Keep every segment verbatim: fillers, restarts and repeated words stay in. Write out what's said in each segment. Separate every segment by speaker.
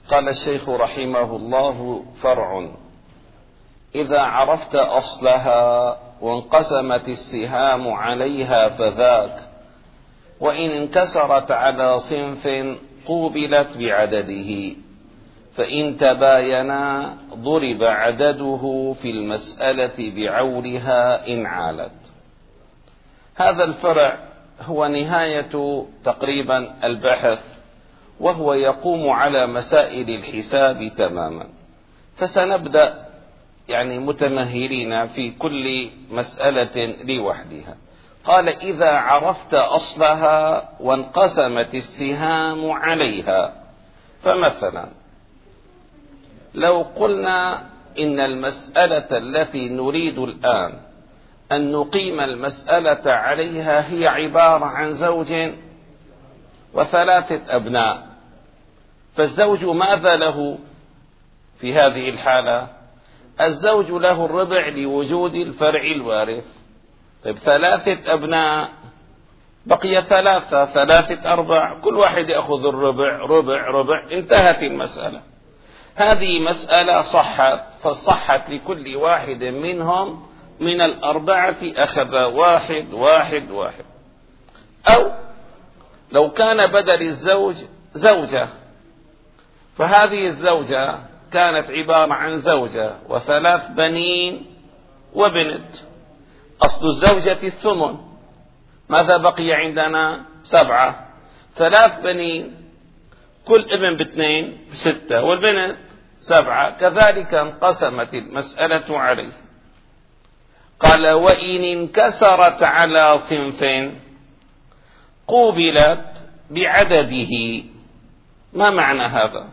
Speaker 1: قال الشيخ رحمه الله: فرع: إذا عرفت أصلها وانقسمت السهام عليها فذاك، وإن انكسرت على صنف قوبلت بعدده، فإن تباينا ضرب عدده في المسألة بعولها إن عالت. هذا الفرع هو نهاية تقريبا البحث، وهو يقوم على مسائل الحساب تماما. فسنبدأ يعني متمهلين في كل مسألة لوحدها. قال: إذا عرفت أصلها وانقسمت السهام عليها. فمثلا لو قلنا إن المسألة التي نريد الآن أن نقيم المسألة عليها هي عبارة عن زوج وثلاثة أبناء، فالزوج ماذا له في هذه الحالة؟ الزوج له الربع لوجود الفرع الوارث. طيب ثلاثة أبناء بقي ثلاثة، ثلاثة أربع، كل واحد يأخذ الربع ربع ربع، انتهت المسألة. هذه مسألة صحت، فصحت لكل واحد منهم من الأربعة أخذ واحد واحد واحد. أو لو كان بدل الزوج زوجة، فهذه الزوجة كانت عبارة عن زوجة وثلاث بنين وبنت. أصل الزوجة الثمن، ماذا بقي عندنا؟ سبعة. ثلاث بنين كل ابن باثنين ستة، والبنت سبعة. كذلك انقسمت المسألة عليه. قال: وإن انكسرت على صنف قوبلت بعدده. ما معنى هذا؟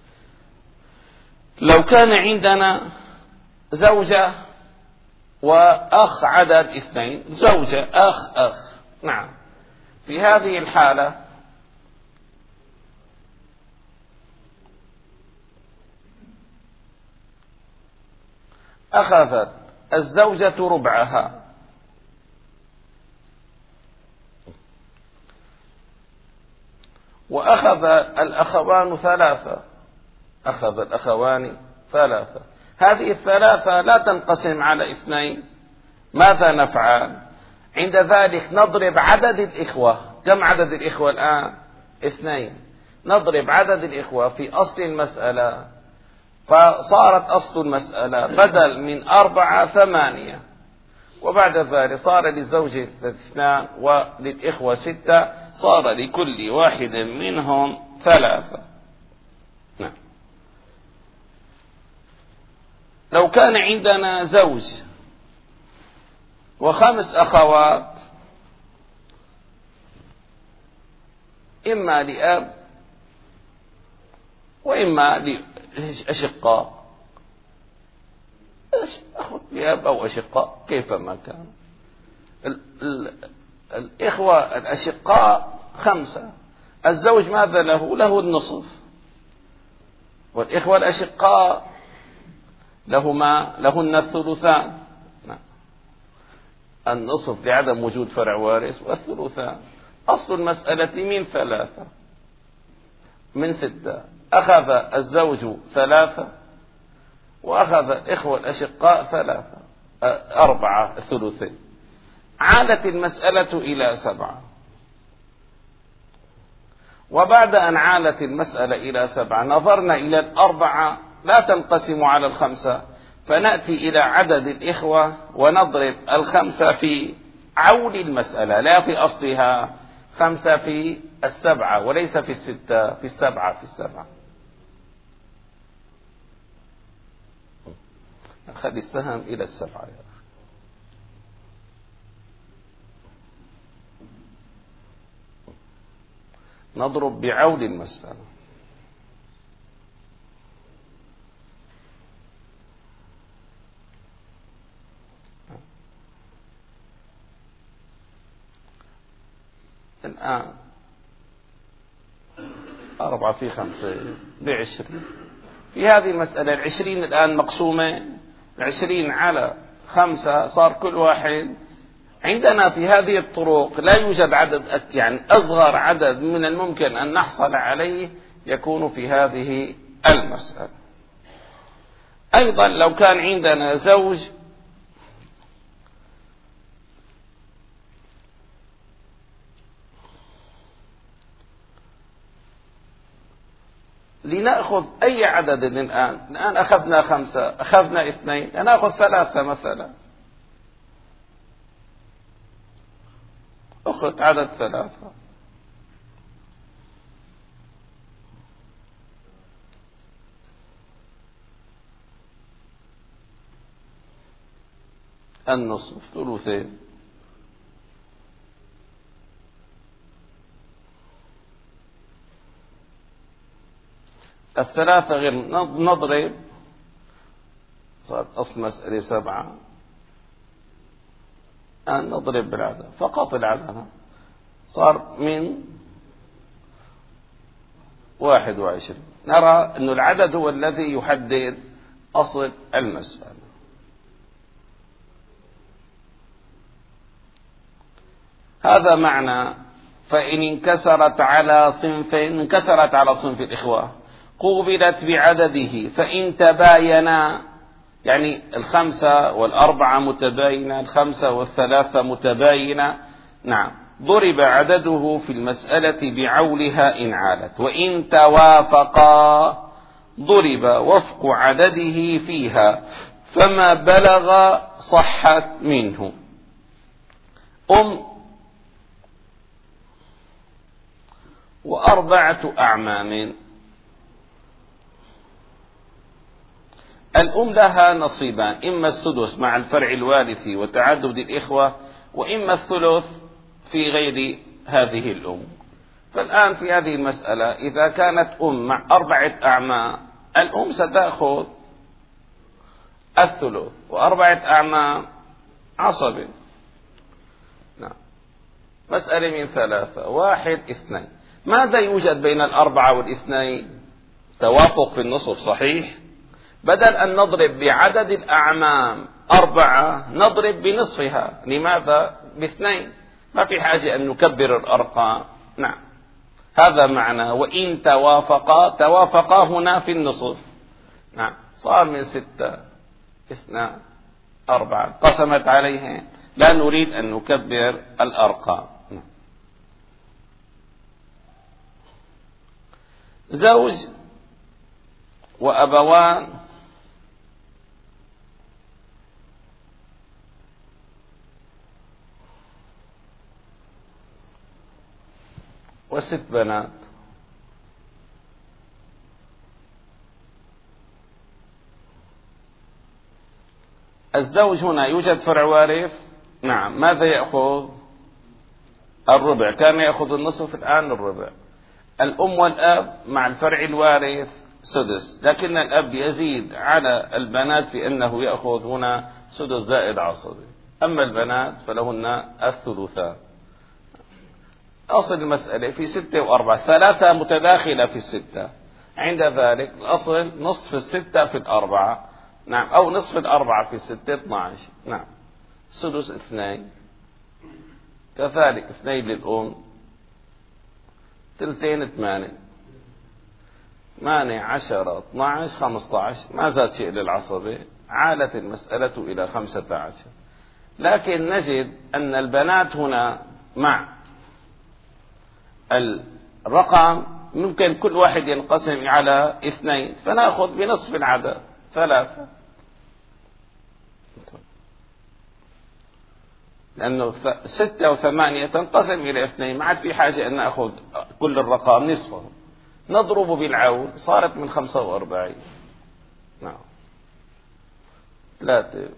Speaker 1: لو كان عندنا زوجة وأخ عدد اثنين، زوجة أخ أخ، نعم، في هذه الحالة أخذت الزوجة ربعها، وأخذ الأخوان ثلاثة، أخذ الأخوان ثلاثة. هذه الثلاثة لا تنقسم على اثنين. ماذا نفعل؟ عند ذلك نضرب عدد الإخوة. كم عدد الإخوة الآن؟ اثنين. نضرب عدد الإخوة في أصل المسألة، فصارت أصل المسألة بدل من أربعة ثمانية، وبعد ذلك صار للزوجة اثنان وللإخوة ستة، صار لكل واحد منهم ثلاثة. نعم. لو كان عندنا زوج وخمس أخوات، إما لأب وإما لأشقاء، أخذ لأب أو أشقاء كيفما كان. ال ال الإخوة الأشقاء خمسة، الزوج ماذا له؟ له النصف، والإخوة الأشقاء لهما لهن الثلثان. النصف لعدم وجود فرع وارث، والثلثان. أصل المسألة من ثلاثة من ستة. أخذ الزوج ثلاثة، وأخذ الإخوة الأشقاء ثلاثة أربعة ثلثين. عادت المسألة إلى سبعة. وبعد أن عالت المسألة إلى سبعة نظرنا إلى الأربعة لا تنقسم على الخمسة، فنأتي إلى عدد الإخوة ونضرب الخمسة في عول المسألة، لا في أصلها. خمسة في السبعة وليس في الستة، في السبعة في السبعة. خلي السهم إلى السبعة يا أخي. نضرب بعول المسألة. الآن أربعة في خمسة بعشرين. في هذه المسألة العشرين الآن مقسومة، العشرين على خمسة، صار كل واحد عندنا في هذه الطرق لا يوجد عدد، يعني أصغر عدد من الممكن أن نحصل عليه يكون في هذه المسألة. أيضا لو كان عندنا زوج لنأخذ أي عدد الآن، الآن أخذنا خمسة، أخذنا اثنين، نأخذ ثلاثة مثلا، أخذ عدد ثلاثة. النصف ثلثين، الثلاثة غير نضرب، صار أصل مسألة سبعة، الآن نضرب بالعدد فقط، العدد صار من واحد وعشرين. نرى أن العدد هو الذي يحدد أصل المسألة. هذا معنى فإن انكسرت على صنف، انكسرت على صنف الإخوة قوبلت بعدده، فإن تباينا، يعني الخمسة والأربعة متباينة، الخمسة والثلاثة متباينة، نعم، ضرب عدده في المسألة بعولها إن عالت، وإن توافقا ضرب وفق عدده فيها، فما بلغ صحت منه. أم وأربعة أعمام، الأم لها نصيبان، إما السدس مع الفرع الوارث وتعدد الإخوة، وإما الثلث في غير هذه الأم. فالآن في هذه المسألة إذا كانت أم مع أربعة أعمام، الأم ستأخذ الثلث، وأربعة أعمام عصبة. نعم. مسألة من ثلاثة، واحد اثنين، ماذا يوجد بين الأربعة والاثنين؟ توافق في النصف صحيح. بدل أن نضرب بعدد الأعمام أربعة نضرب بنصفها. لماذا؟ باثنين، ما في حاجة أن نكبر الأرقام. نعم، هذا معنى وإن توافقا، توافقا هنا في النصف. نعم، صار من ستة اثنان أربعة، قسمت عليها، لا نريد أن نكبر الأرقام. نعم. زوج وأبوان وست بنات، الزوج هنا يوجد فرع وارث. نعم، ماذا يأخذ؟ الربع، كان يأخذ النصف الآن الربع. الأم والأب مع الفرع الوارث سدس، لكن الأب يزيد على البنات في أنه يأخذ هنا سدس زائد عصبي، أما البنات فلهن الثلثان. أصل المسألة في ستة وأربعة، ثلاثة متداخلة في الستة، عند ذلك الأصل نصف الستة في الأربعة. نعم، أو نصف الأربعة في الستة اثنا عشر. نعم، سدس اثنين، كذلك اثنين للأم، تلتين ثمانية، ثمانية عشرة اثنا عشر خمسة عشر، ما زاد شيء للعصبة، عالت المسألة إلى خمسة عشر. لكن نجد أن البنات هنا مع الرقم ممكن كل واحد ينقسم على اثنين، فنأخذ بنصف العدد ثلاثة، لأنه ستة وثمانية تنقسم إلى اثنين، ما عاد في حاجة أن نأخذ كل الرقم نصفه، نضرب بالعول، صارت من خمسة وأربعين. نعم، ثلاثة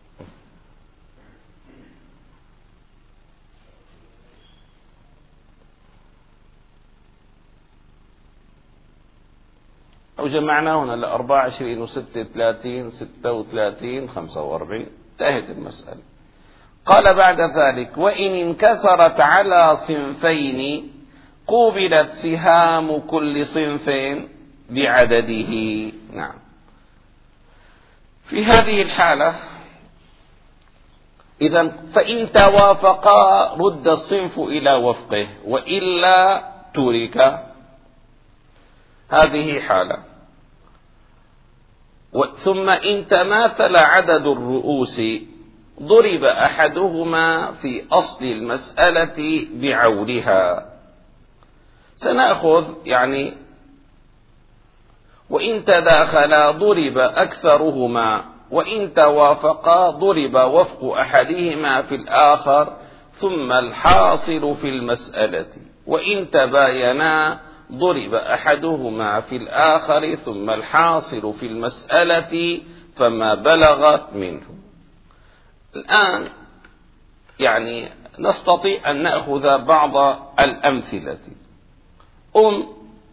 Speaker 1: أو جمعنا هنا لأربعة وعشرين وستة ثلاثين، ستة وثلاثين، خمسة وأربعين، انتهت المسألة. قال بعد ذلك وإن انكسرت على صنفين قوبلت سهام كل صنف بعدده. نعم، في هذه الحالة إذا فإن توافقا رد الصنف إلى وفقه، وإلا ترك. هذه حالة. ثم إن تماثل عدد الرؤوس ضرب أحدهما في أصل المسألة بعولها. سنأخذ يعني وإن تداخلا ضرب أكثرهما، وإن توافقا ضرب وفق أحدهما في الآخر ثم الحاصل في المسألة، وإن تباينا ضرب أحدهما في الآخر ثم الحاصل في المسألة فما بلغت منه. الآن يعني نستطيع أن نأخذ بعض الأمثلة. أم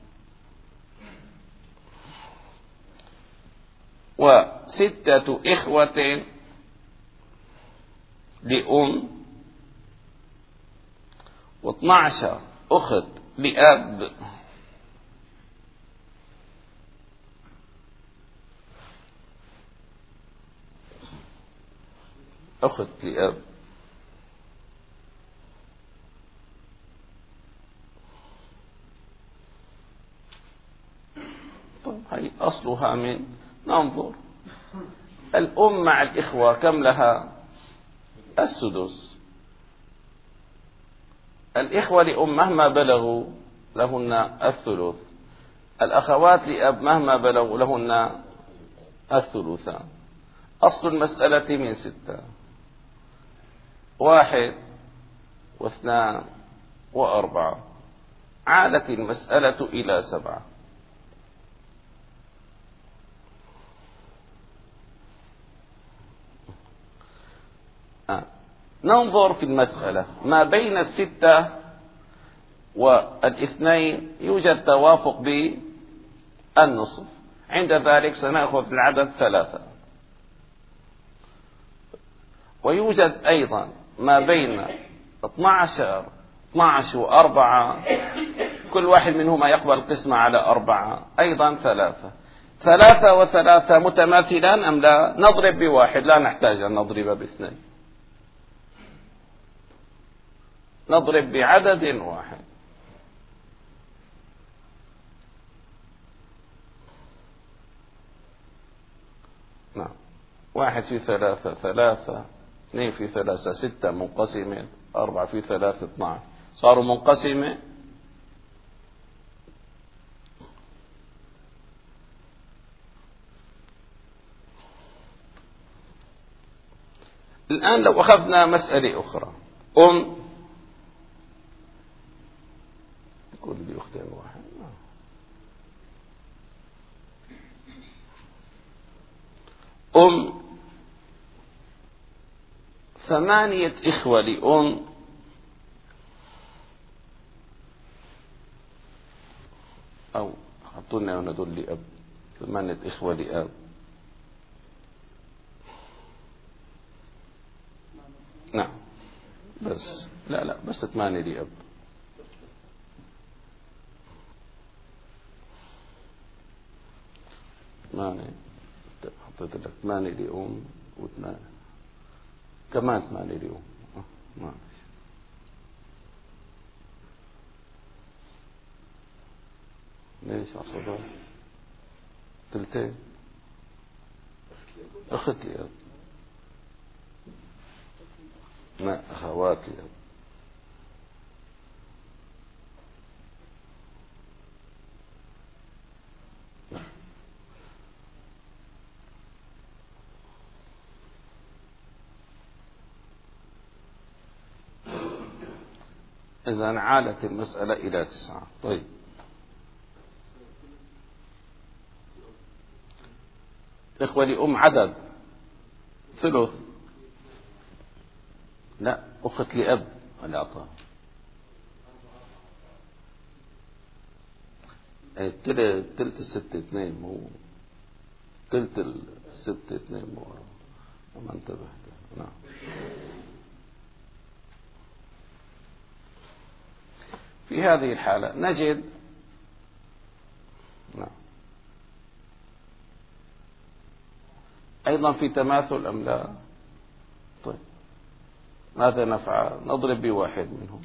Speaker 1: وستة إخوة لأم واثنى عشر أخت لأب أخت لأب طيب هي أصلها من ننظر. الأم مع الإخوة كم لها؟ السدس. الإخوة لأم مهما بلغوا لهن الثلث. الأخوات لأب مهما بلغوا لهن الثلثان. أصل المسألة من ستة، واحد واثنان وأربعة، عادت المسألة إلى سبعة. آه. ننظر في المسألة ما بين الستة والاثنين يوجد توافق بالنصف، عند ذلك سنأخذ العدد ثلاثة. ويوجد أيضا ما بين اثنى عشر اثنى عشر وأربعة، كل واحد منهما يقبل القسمة على أربعة، أيضا ثلاثة. ثلاثة وثلاثة متماثلان أم لا؟ نضرب بواحد، لا نحتاج أن نضرب باثنين، نضرب بعدد واحد. نعم، واحد في ثلاثة ثلاثة، اثنين في ثلاثة ستة منقسمة، أربعة في ثلاثة اثنى عشر، صاروا منقسمة. الآن لو أخذنا مسألة أخرى، أم كل لي أختين واحد، أم ثمانية إخوة لأم أو حطونا هنا دول لأب، ثمانية إخوة لأب. نعم بس لا لا بس ثمانية لأب. ثمانية، حطيت لك ثمانية لأم واثنان كمان ثمانية لأم. أه معلش. ليش عصبان؟ تلتين أخت لأب. لا أخوات لأب. إذن عادت المسألة إلى تسعة. طيب إخوة لأم عدد ثلث، لا أخت لأب اللي أعطاه تلت الستة اثنين، مو تلت الستة اثنين، مو ما انتبهت. نعم في هذه الحالة نجد نعم أيضا في تماثل أم لا؟ طيب ماذا نفعل؟ نضرب بواحد منهم.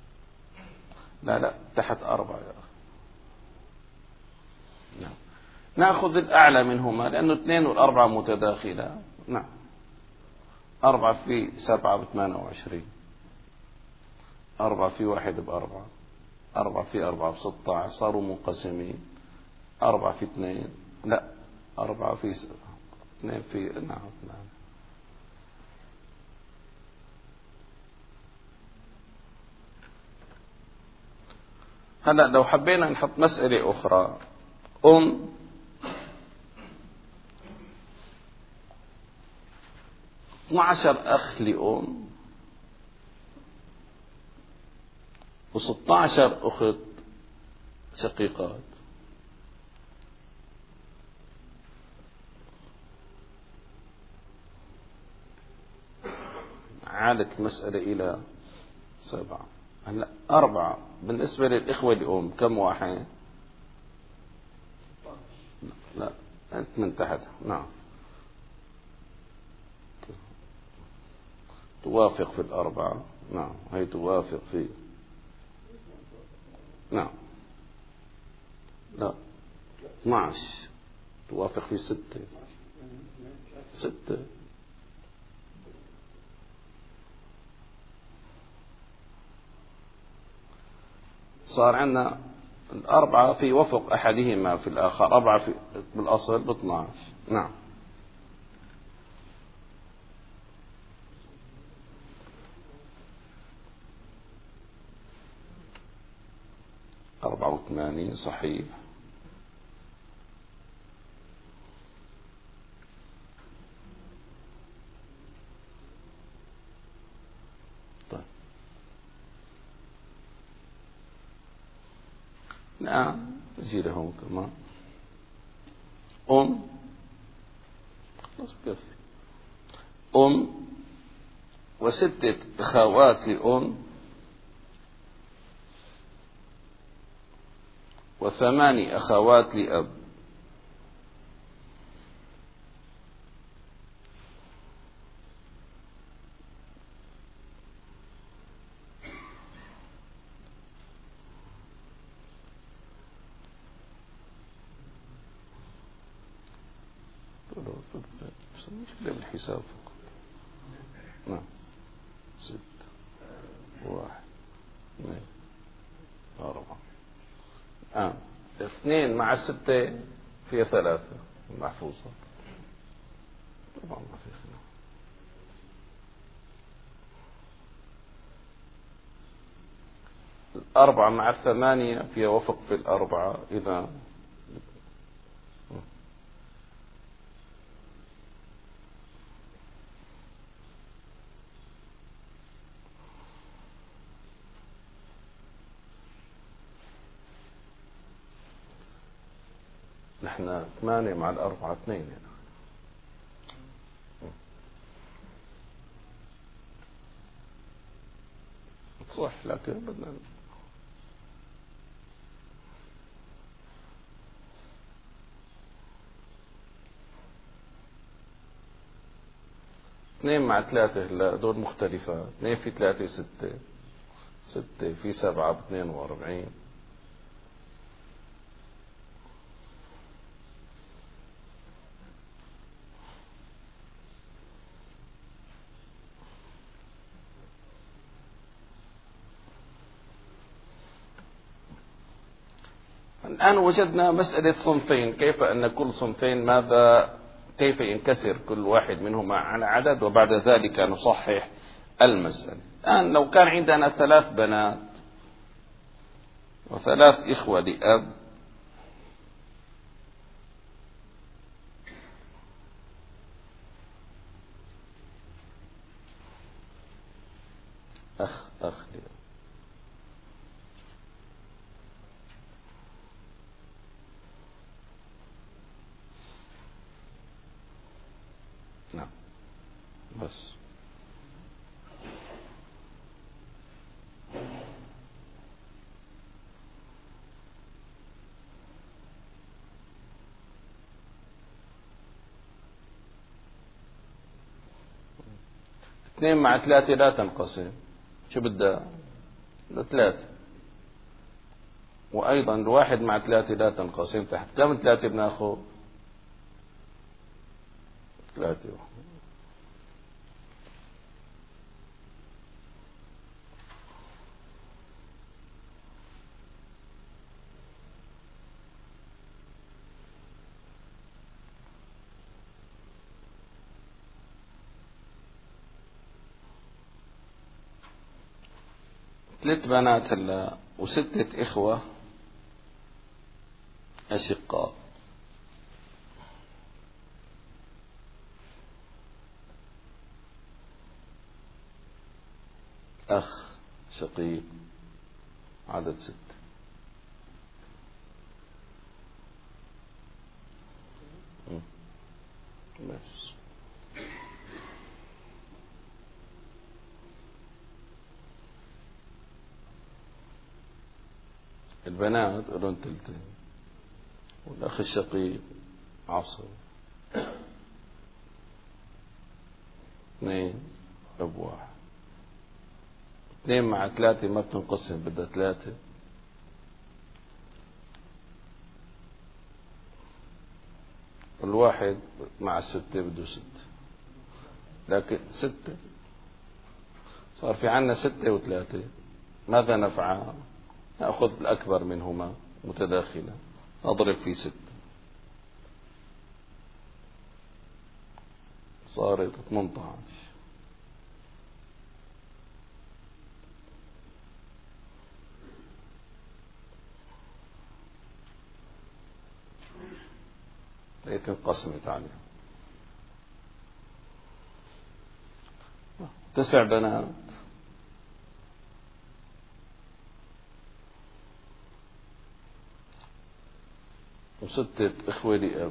Speaker 1: لا لا تحت أربعة يا أخي. نعم نأخذ الأعلى منهما لأنه اثنين والأربعة متداخلة. نعم. أربعة في سبعة بثمانية وعشرين، أربعة في واحد بأربعة، أربعة في أربعة بستة عشر، صاروا منقسمين. أربعة في اثنين، لا أربعة في س... اثنين في نعم نعم. هلا لو حبينا نحط مسألة أخرى، أم اثني عشر أخ لأم وستة عشر أخت شقيقات، عادت المسألة إلى سبعة. هلا أربعة بالنسبة للإخوة لأم كم واحد؟ لا أنت من تحت. نعم. توافق في الأربعة. نعم هي توافق في. نعم لا اثني عشر توافق في ستة. ستة صار عندنا الأربعة في وفق أحدهما في الآخر. أربعة في بالأصل ب اثني عشر. نعم. أربعة وثمانين صحيح. طيب نعم تجي لهم كمان أم. خلاص بكفي. أم وستة أخوات لأم وثماني أخوات لأب. مشكلة بالحساب فقط. نعم. ستة واحد اثنين أربعة. آه. اثنين مع الستة فيها ثلاثة محفوظة. طبعا ما في خلاف. الأربعة مع الثمانية فيها وفق في الأربعة. إذا نحن ثمانية مع الأربعة اثنين يعني. صح لكن بدنا اثنين مع ثلاثة. هلا دول مختلفات. اثنين في ثلاثة ستة، ستة في سبعة باثنين وأربعين. الآن وجدنا مسألة صنفين، كيف أن كل صنفين ماذا كيف ينكسر كل واحد منهما على عدد، وبعد ذلك نصحح المسألة. الآن لو كان عندنا ثلاث بنات وثلاث إخوة لأب أخ أخ لأب. نعم بس اثنين مع ثلاثة لا تنقسم. شو بدها؟ ثلاثة. وأيضا الواحد مع ثلاثة لا تنقسم تحت كم ثلاثة بناخذ؟ ثلاثة. ثلاث بنات هلا وستة إخوة أشقاء. أخ شقيق عدد ستة. بس البنات لهم تلتين والأخ الشقيق عصر اثنين أب واحد. اثنين مع ثلاثة ما بتنقسم بدها ثلاثة. الواحد مع الستة بده ستة لكن ستة صار في عنا ستة وثلاثة. ماذا نفعل؟ نأخذ الأكبر منهما متداخلا نضرب في ستة صارت ثمانية عشر. هيك انقسمت عليها. تسع بنات وستة إخوة لأب.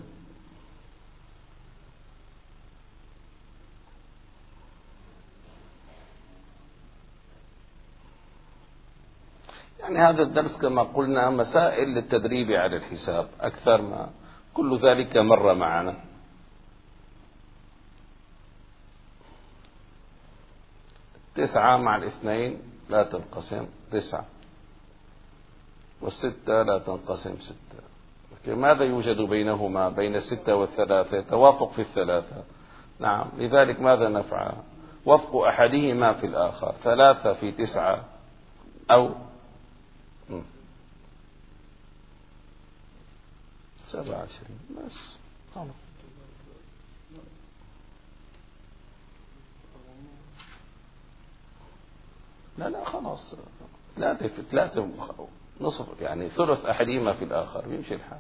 Speaker 1: يعني هذا الدرس كما قلنا مسائل للتدريب على الحساب أكثر ما كل ذلك مر معنا. تسعة مع الاثنين لا تنقسم تسعة والستة لا تنقسم ستة. ماذا يوجد بينهما بين الستة والثلاثة؟ توافق في الثلاثة. نعم لذلك ماذا نفعل؟ وفق أحدهما في الآخر. ثلاثة في تسعة أو سبعة عشرين بس خلاص. لا لا خلاص ثلاثة في ثلاثة نصف يعني ثلث أحدهما في الآخر بيمشي الحال.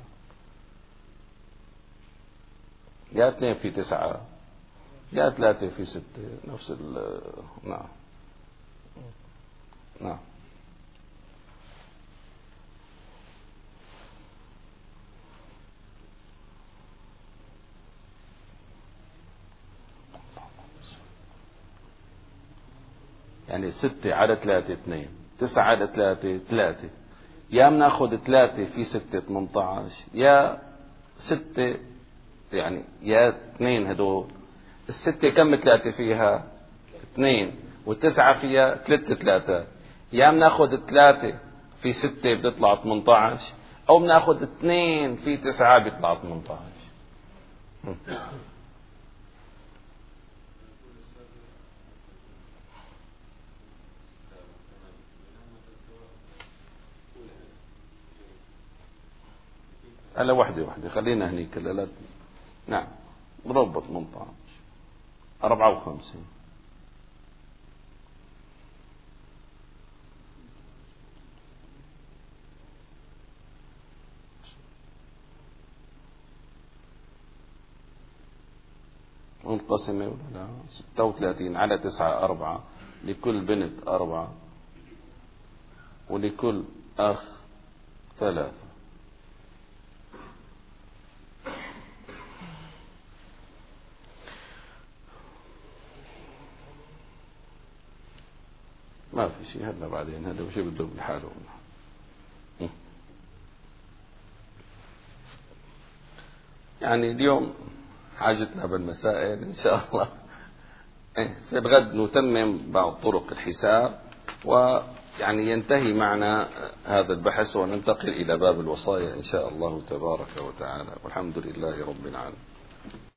Speaker 1: يا اثنين في تسعة يا ثلاثة في ستة نفس ال نعم نعم. يعني ستة على ثلاثة اثنين تسعة على ثلاثة ثلاثة. يا بناخذ ثلاثة في ستة ثمانية عشر يا ستة يعني يا اثنين هدول. الستة كم ثلاثة فيها؟ اثنين والتسعة فيها ثلاثة ثلاثة. يا بناخذ ثلاثة في ستة بتطلع ثمانية عشر أو بناخذ اثنين في تسعة بيطلع ثمانية عشر. هلا وحدة وحدة خلينا هنيك لا. نعم ضرب ثمانية عشر أربعة وخمسين. منقسمة ولا لا؟ ستة وثلاثين على تسعة أربعة. لكل بنت أربعة ولكل أخ ثلاثة. ما في شيء هلا بعدين هذا وشي بده بالحاله. يعني اليوم حاجتنا بالمسائل إن شاء الله في الغد نتمم بعض طرق الحساب و يعني ينتهي معنا هذا البحث وننتقل إلى باب الوصايا إن شاء الله تبارك وتعالى، والحمد لله رب العالمين.